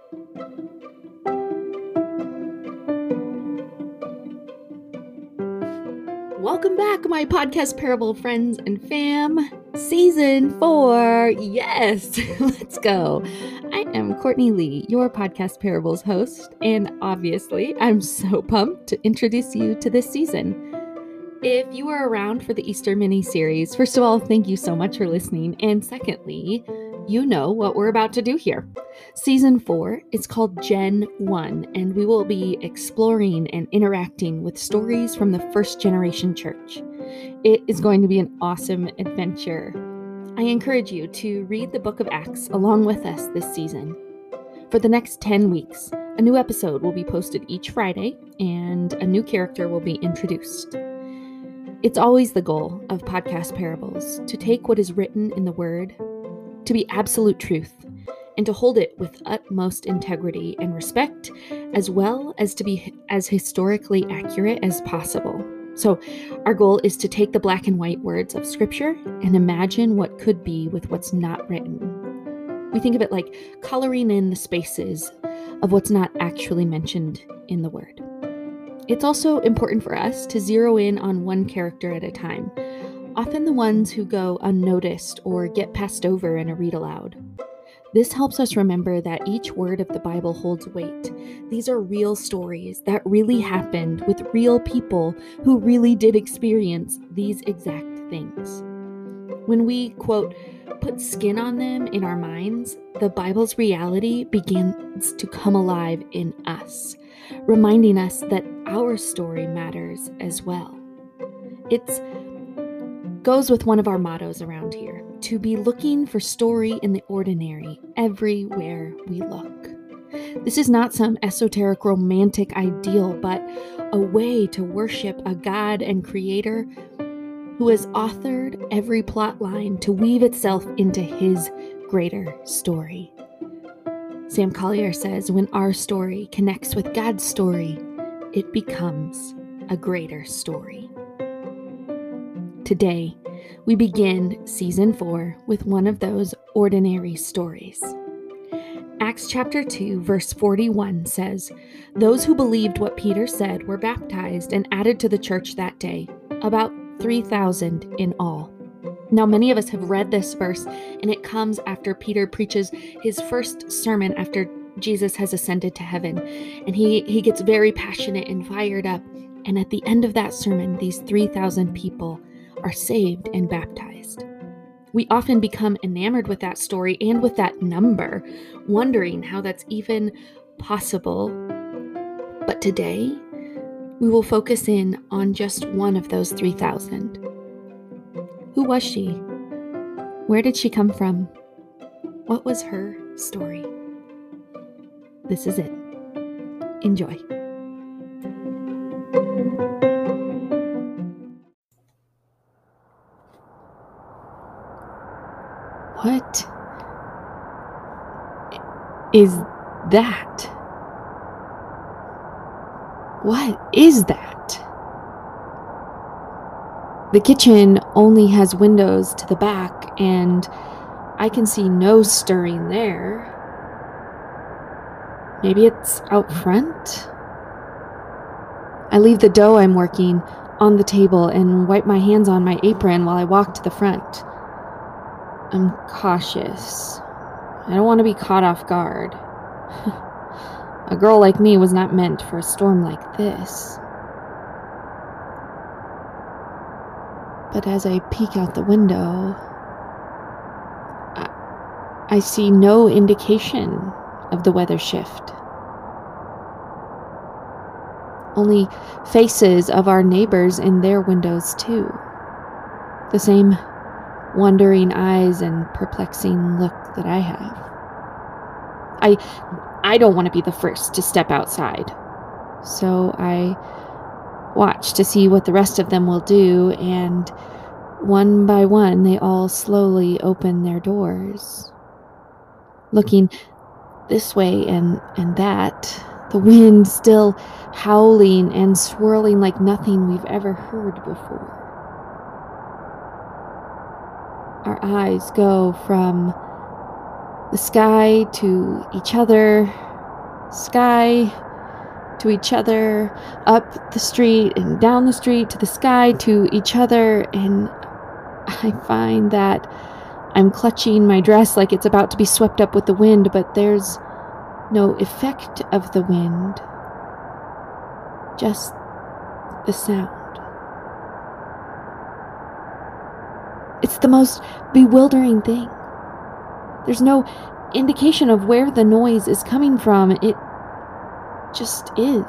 Welcome back, my podcast parable friends and fam. Season 4. Yes, let's go. I am Courtney Lee, your podcast parables host, and obviously, I'm so pumped to introduce you to this season. If you were around for the Easter mini-series, first of all, thank you so much for listening, and secondly, you know what we're about to do here. Season 4 is called Gen 1, and we will be exploring and interacting with stories from the first generation church. It is going to be an awesome adventure. I encourage you to read the book of Acts along with us this season. For the next 10 weeks, a new episode will be posted each Friday, and a new character will be introduced. It's always the goal of podcast parables to take what is written in the Word to be absolute truth, and to hold it with utmost integrity and respect, as well as to be as historically accurate as possible. So our goal is to take the black and white words of Scripture and imagine what could be with what's not written. We think of it like coloring in the spaces of what's not actually mentioned in the Word. It's also important for us to zero in on one character at a time, often the ones who go unnoticed or get passed over in a read aloud. This helps us remember that each word of the Bible holds weight. These are real stories that really happened with real people who really did experience these exact things. When we, quote, put skin on them in our minds, the Bible's reality begins to come alive in us, reminding us that our story matters as well. It goes with one of our mottos around here, to be looking for story in the ordinary everywhere we look. This is not some esoteric romantic ideal, but a way to worship a God and Creator who has authored every plot line to weave itself into His greater story. Sam Collier says, when our story connects with God's story, it becomes a greater story. Today, we begin Season 4 with one of those ordinary stories. Acts chapter 2, verse 41 says, "Those who believed what Peter said were baptized and added to the church that day, about 3,000 in all." Now, many of us have read this verse, and it comes after Peter preaches his first sermon after Jesus has ascended to heaven. And he gets very passionate and fired up. And at the end of that sermon, these 3,000 people are saved and baptized. We often become enamored with that story and with that number, wondering how that's even possible. But today, we will focus in on just one of those 3,000. Who was she? Where did she come from? What was her story? This is it. Enjoy. What is that? What is that? The kitchen only has windows to the back, and I can see no stirring there. Maybe it's out front? I leave the dough I'm working on the table and wipe my hands on my apron while I walk to the front. I'm cautious. I don't want to be caught off guard. A girl like me was not meant for a storm like this. But as I peek out the window, I see no indication of the weather shift. Only faces of our neighbors in their windows too. The same wondering eyes and perplexing look that I have. I don't want to be the first to step outside, so I watch to see what the rest of them will do, and one by one they all slowly open their doors. Looking this way and that, the wind still howling and swirling like nothing we've ever heard before. Our eyes go from the sky to each other, sky to each other, up the street and down the street to the sky to each other, and I find that I'm clutching my dress like it's about to be swept up with the wind, but there's no effect of the wind, just the sound. It's the most bewildering thing. There's no indication of where the noise is coming from. It just is.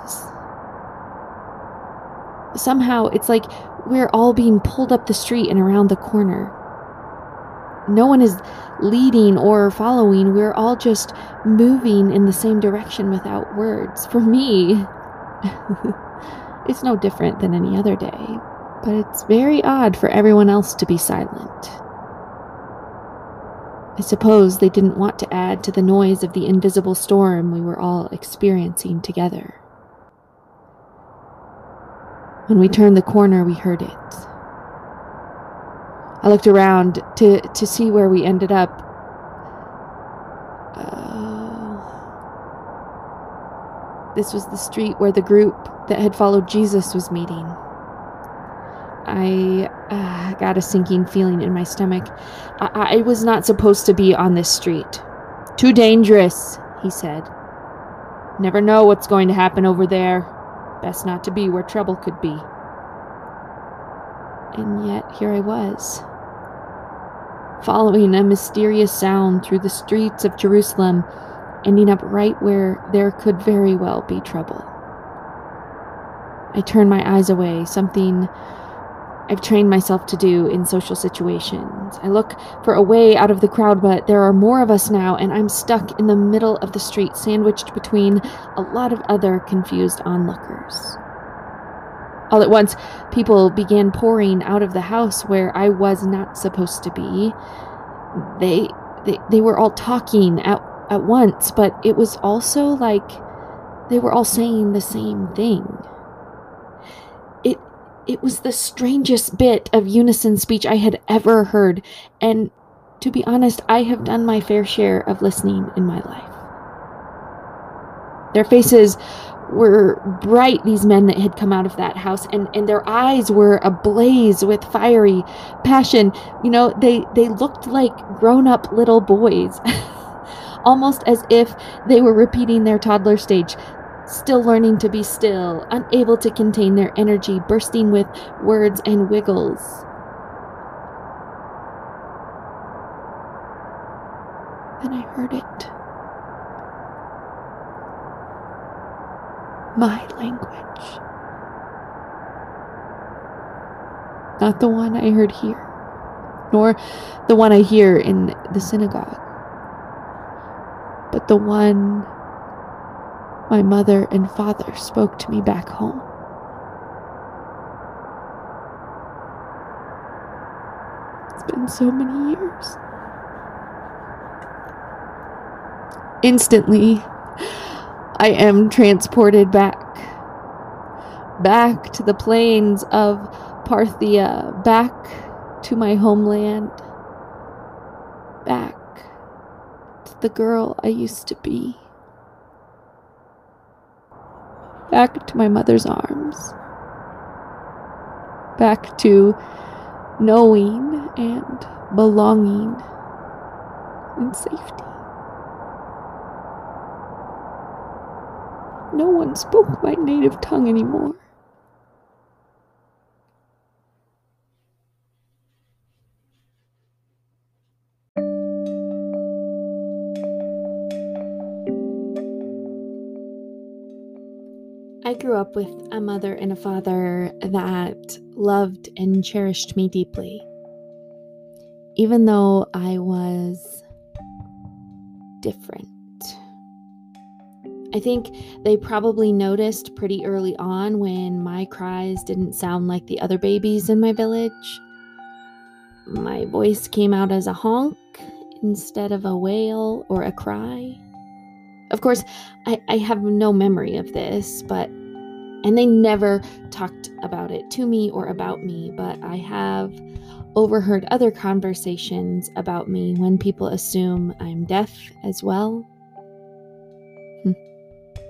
Somehow, it's like we're all being pulled up the street and around the corner. No one is leading or following. We're all just moving in the same direction without words. For me, it's no different than any other day, but it's very odd for everyone else to be silent. I suppose they didn't want to add to the noise of the invisible storm we were all experiencing together. When we turned the corner, we heard it. I looked around to see where we ended up. This was the street where the group that had followed Jesus was meeting. I got a sinking feeling in my stomach. I was not supposed to be on this street. Too dangerous, he said. Never know what's going to happen over there. Best not to be where trouble could be. And yet here I was, following a mysterious sound through the streets of Jerusalem, ending up right where there could very well be trouble. I turned my eyes away, something I've trained myself to do in social situations. I look for a way out of the crowd, but there are more of us now, and I'm stuck in the middle of the street, sandwiched between a lot of other confused onlookers. All at once, people began pouring out of the house where I was not supposed to be. They were all talking at once, but it was also like they were all saying the same thing. It was the strangest bit of unison speech I had ever heard, and to be honest, I have done my fair share of listening in my life. Their faces were bright, these men that had come out of that house, and their eyes were ablaze with fiery passion. You know, they looked like grown-up little boys, almost as if they were repeating their toddler stage, still learning to be still, unable to contain their energy, bursting with words and wiggles. Then I heard it. My language. Not the one I heard here, nor the one I hear in the synagogue, but the one my mother and father spoke to me back home. It's been so many years. Instantly, I am transported back to the plains of Parthia, back to my homeland, back to the girl I used to be. Back to my mother's arms. Back to knowing and belonging in safety. No one spoke my native tongue anymore. I grew up with a mother and a father that loved and cherished me deeply. Even though I was different. I think they probably noticed pretty early on when my cries didn't sound like the other babies in my village. My voice came out as a honk instead of a wail or a cry. Of course, I have no memory of this, and they never talked about it to me or about me, but I have overheard other conversations about me when people assume I'm deaf as well.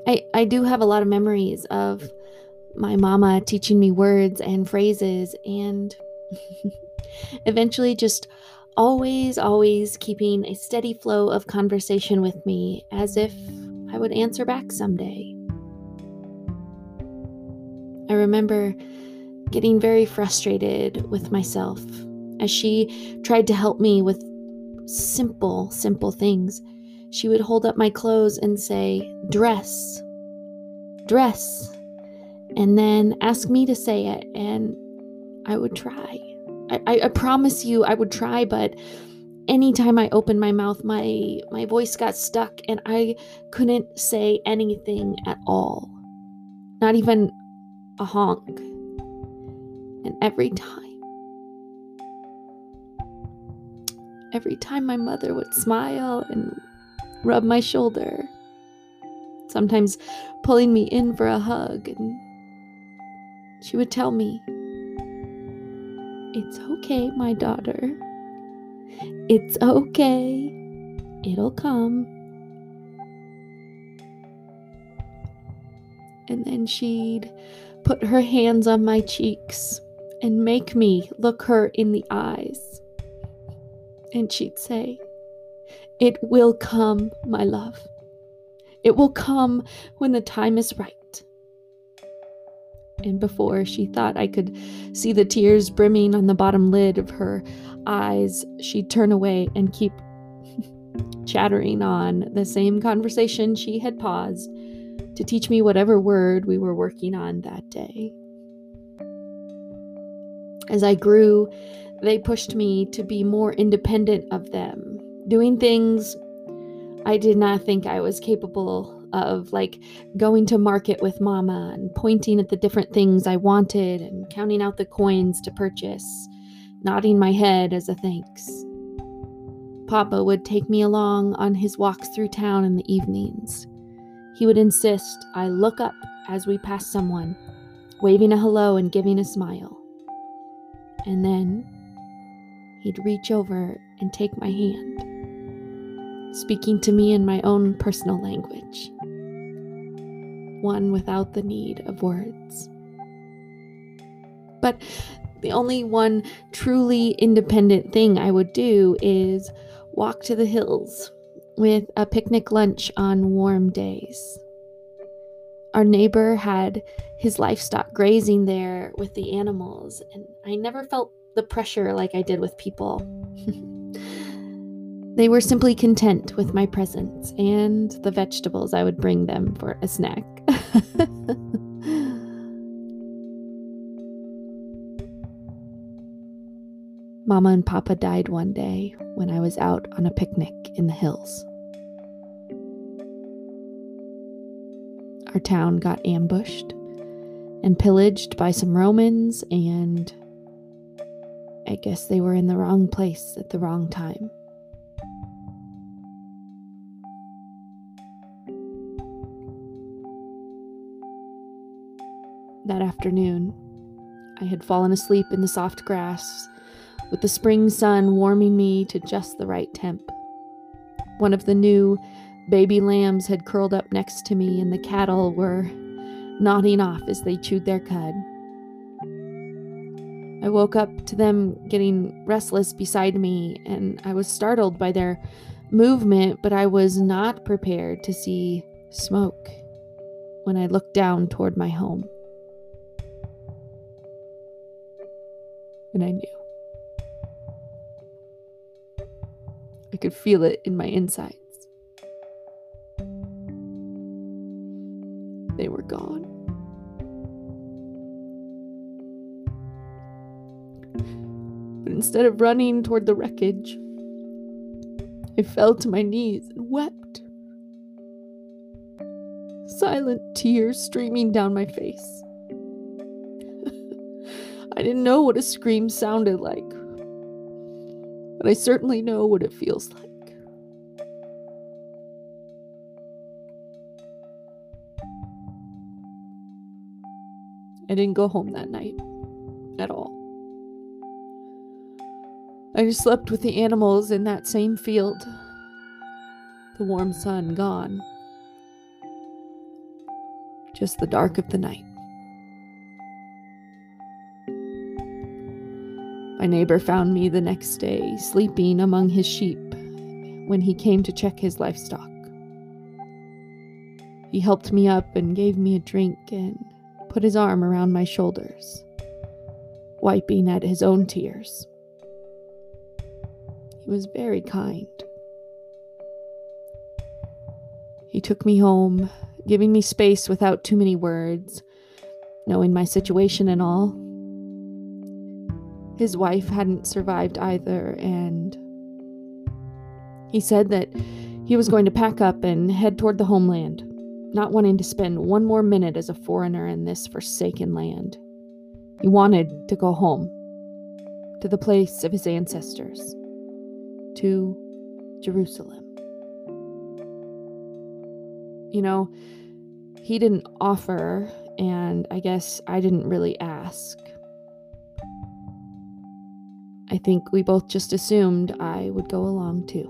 I do have a lot of memories of my mama teaching me words and phrases, and eventually just always keeping a steady flow of conversation with me as if I would answer back someday. I remember getting very frustrated with myself as she tried to help me with simple things. She would hold up my clothes and say, "Dress, dress," and then ask me to say it, and I would try. I promise you I would try, but anytime I opened my mouth, my voice got stuck and I couldn't say anything at all. Not even a honk. And every time my mother would smile and rub my shoulder, sometimes pulling me in for a hug, and she would tell me, "It's okay, my daughter. It's okay. It'll come." And then she'd put her hands on my cheeks and make me look her in the eyes. And she'd say, "It will come, my love. It will come when the time is right." And before she thought I could see the tears brimming on the bottom lid of her eyes, she'd turn away and keep chattering on the same conversation she had paused to teach me whatever word we were working on that day. As I grew, they pushed me to be more independent of them, doing things I did not think I was capable of, like going to market with Mama and pointing at the different things I wanted and counting out the coins to purchase, nodding my head as a thanks. Papa would take me along on his walks through town in the evenings. He would insist I look up as we passed someone, waving a hello and giving a smile. And then he'd reach over and take my hand, speaking to me in my own personal language, one without the need of words. But the only one truly independent thing I would do is walk to the hills with a picnic lunch on warm days. Our neighbor had his livestock grazing there with the animals, and I never felt the pressure like I did with people. They were simply content with my presence and the vegetables I would bring them for a snack. Mama and Papa died one day when I was out on a picnic in the hills. Our town got ambushed and pillaged by some Romans, and I guess they were in the wrong place at the wrong time. That afternoon, I had fallen asleep in the soft grass, with the spring sun warming me to just the right temp. One of the new baby lambs had curled up next to me, and the cattle were nodding off as they chewed their cud. I woke up to them getting restless beside me, and I was startled by their movement, but I was not prepared to see smoke when I looked down toward my home. And I knew. I could feel it in my insides. They were gone. But instead of running toward the wreckage, I fell to my knees and wept. Silent tears streaming down my face. I didn't know what a scream sounded like, but I certainly know what it feels like. I didn't go home that night at all. I just slept with the animals in that same field, the warm sun gone. just the dark of the night. My neighbor found me the next day, sleeping among his sheep, when he came to check his livestock. He helped me up and gave me a drink and put his arm around my shoulders, wiping at his own tears. He was very kind. He took me home, giving me space without too many words, knowing my situation and all. His wife hadn't survived either, and he said that he was going to pack up and head toward the homeland, not wanting to spend one more minute as a foreigner in this forsaken land. He wanted to go home, to the place of his ancestors, to Jerusalem. You know, he didn't offer, and I guess I didn't really ask. I think we both just assumed I would go along too.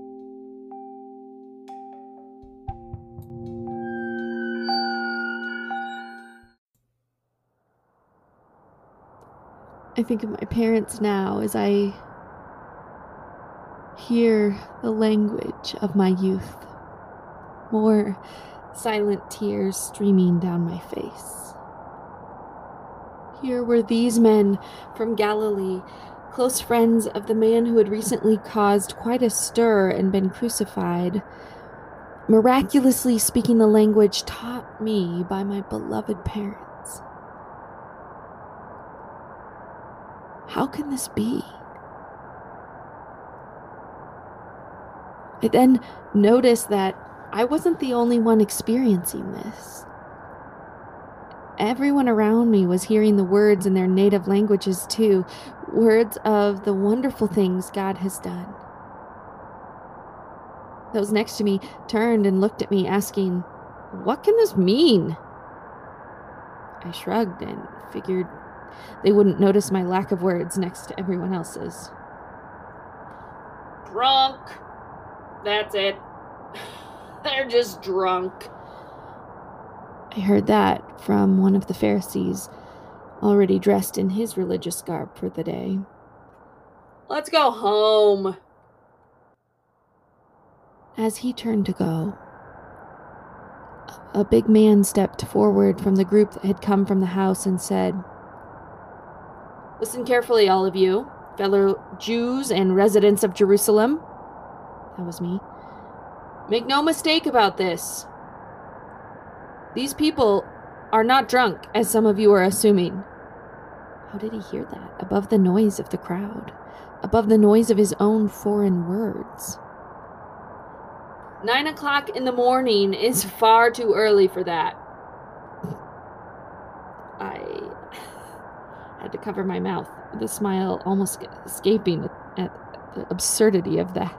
I think of my parents now as I hear the language of my youth. More silent tears streaming down my face. Here were these men from Galilee, close friends of the man who had recently caused quite a stir and been crucified, miraculously speaking the language taught me by my beloved parents. How can this be? I then noticed that I wasn't the only one experiencing this. Everyone around me was hearing the words in their native languages too, words of the wonderful things God has done. Those next to me turned and looked at me, asking, "What can this mean?" I shrugged and figured they wouldn't notice my lack of words next to everyone else's. Drunk. That's it. They're just drunk. I heard that from one of the Pharisees, already dressed in his religious garb for the day. Let's go home. As he turned to go, a big man stepped forward from the group that had come from the house and said, "Listen carefully, all of you, fellow Jews and residents of Jerusalem." That was me. "Make no mistake about this. These people are not drunk, as some of you are assuming." How did he hear that? Above the noise of the crowd, above the noise of his own foreign words. 9 o'clock in the morning is far too early for that. I had to cover my mouth, the smile almost escaping at the absurdity of that.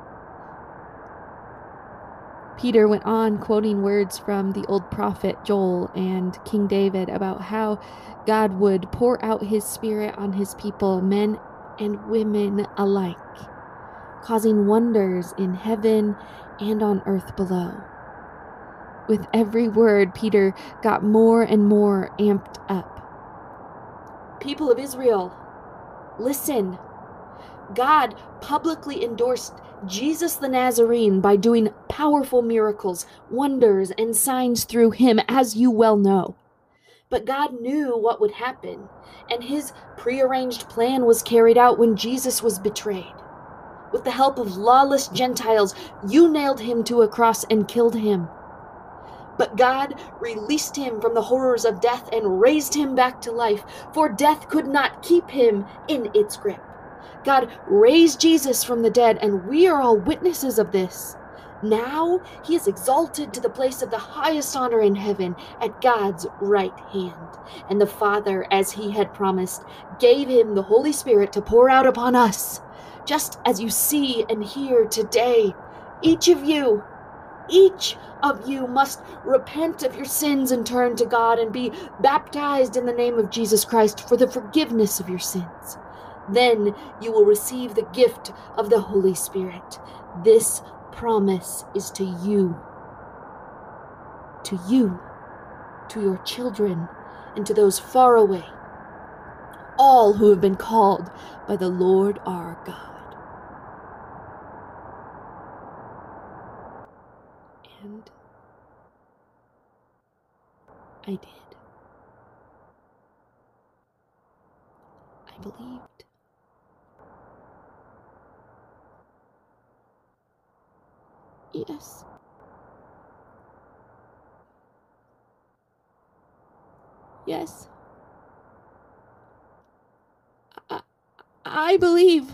Peter went on quoting words from the old prophet Joel and King David about how God would pour out his Spirit on his people, men and women alike, causing wonders in heaven and on earth below. With every word, Peter got more and more amped up. "People of Israel, listen. God publicly endorsed Jesus the Nazarene by doing powerful miracles, wonders, and signs through him, as you well know. But God knew what would happen, and his prearranged plan was carried out when Jesus was betrayed. With the help of lawless Gentiles, you nailed him to a cross and killed him. But God released him from the horrors of death and raised him back to life, for death could not keep him in its grip. God raised Jesus from the dead, and we are all witnesses of this. Now he is exalted to the place of the highest honor in heaven at God's right hand. And the Father, as he had promised, gave him the Holy Spirit to pour out upon us, just as you see and hear today. Each of you must repent of your sins and turn to God and be baptized in the name of Jesus Christ for the forgiveness of your sins. Then you will receive the gift of the Holy Spirit. This promise is to you. To you. to your children, and to those far away, all who have been called by the Lord our God. And I did. I believed. Yes. Yes. I believe.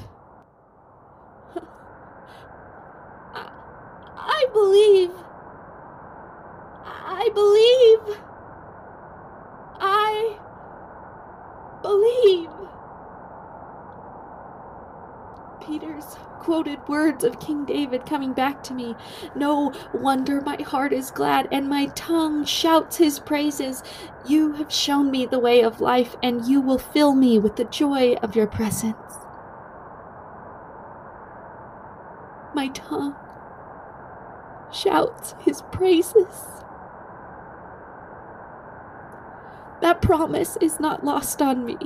I believe. I believe. I believe. Peter's quoted words of King David coming back to me. No wonder my heart is glad and my tongue shouts his praises. You have shown me the way of life, and you will fill me with the joy of your presence. My tongue shouts his praises. That promise is not lost on me.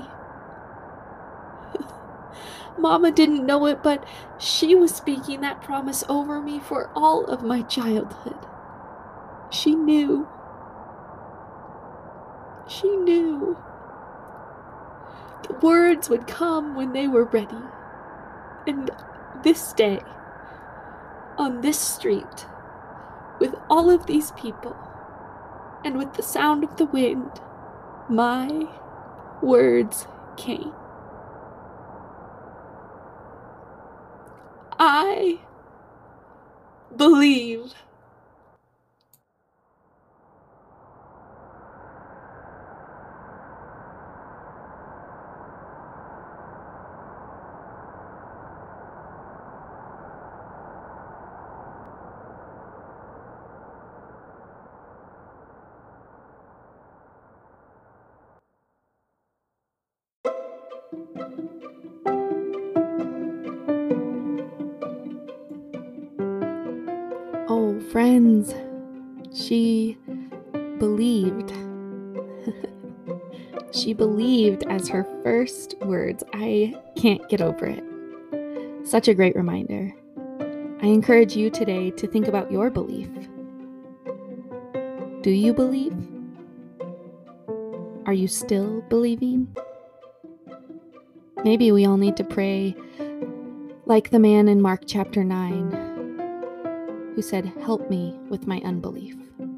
Mama didn't know it, but she was speaking that promise over me for all of my childhood. She knew. She knew. The words would come when they were ready. And this day, on this street, with all of these people, and with the sound of the wind, my words came. I believe. Oh, friends, she believed. She believed as her first words. I can't get over it. Such a great reminder. I encourage you today to think about your belief. Do you believe? Are you still believing? Maybe we all need to pray like the man in Mark chapter 9 who said, "Help me with my unbelief."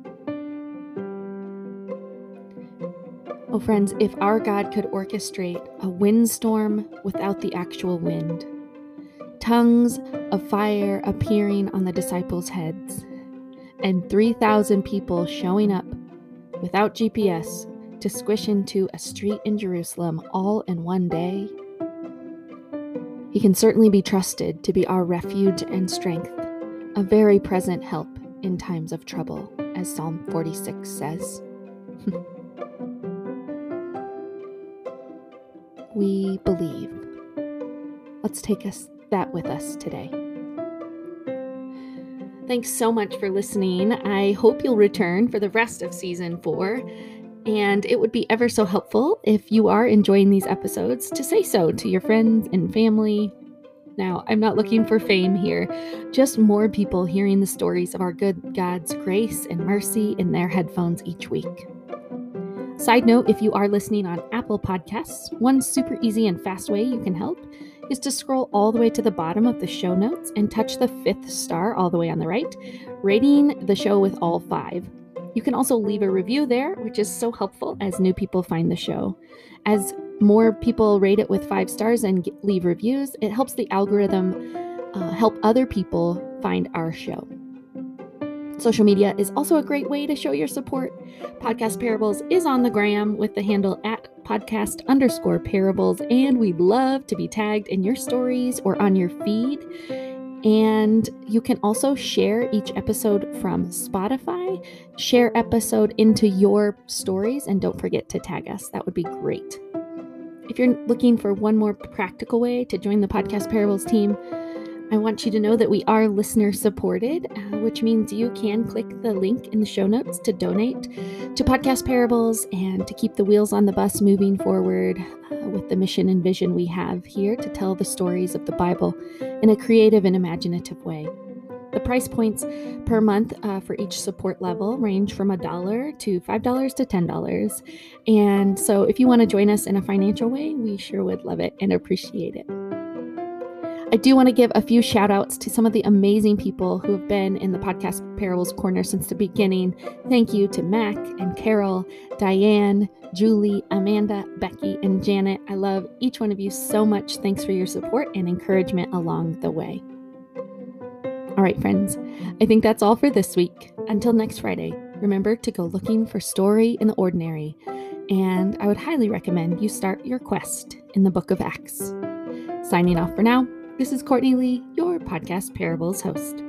Oh, friends, if our God could orchestrate a windstorm without the actual wind, tongues of fire appearing on the disciples' heads, and 3,000 people showing up without GPS to squish into a street in Jerusalem all in one day, he can certainly be trusted to be our refuge and strength, a very present help in times of trouble, as Psalm 46 says. We believe. Let's take that with us today. Thanks so much for listening. I hope you'll return for the rest of season 4. And it would be ever so helpful if you are enjoying these episodes to say so to your friends and family. Now, I'm not looking for fame here, just more people hearing the stories of our good God's grace and mercy in their headphones each week. Side note, if you are listening on Apple Podcasts, one super easy and fast way you can help is to scroll all the way to the bottom of the show notes and touch the 5th star all the way on the right, rating the show with all 5. You can also leave a review there, which is so helpful as new people find the show. As more people rate it with 5 stars and leave reviews, it helps the algorithm help other people find our show. Social media is also a great way to show your support. Podcast Parables is on the gram with the handle @podcast_parables, and we'd love to be tagged in your stories or on your feed. And you can also share each episode from Spotify. Share episode into your stories, and don't forget to tag us. That would be great. If you're looking for one more practical way to join the Podcast Parables team, I want you to know that we are listener supported, which means you can click the link in the show notes to donate to Podcast Parables and to keep the wheels on the bus moving forward with the mission and vision we have here to tell the stories of the Bible in a creative and imaginative way. The price points per month for each support level range from $1 to $5 to $10. And so if you want to join us in a financial way, we sure would love it and appreciate it. I do want to give a few shout outs to some of the amazing people who have been in the Podcast Parables Corner since the beginning. Thank you to Mac and Carol, Diane, Julie, Amanda, Becky, and Janet. I love each one of you so much. Thanks for your support and encouragement along the way. All right, friends, I think that's all for this week. Until next Friday, remember to go looking for story in the ordinary. And I would highly recommend you start your quest in the book of Acts. Signing off for now. This is Courtney Lee, your Podcast Parables host.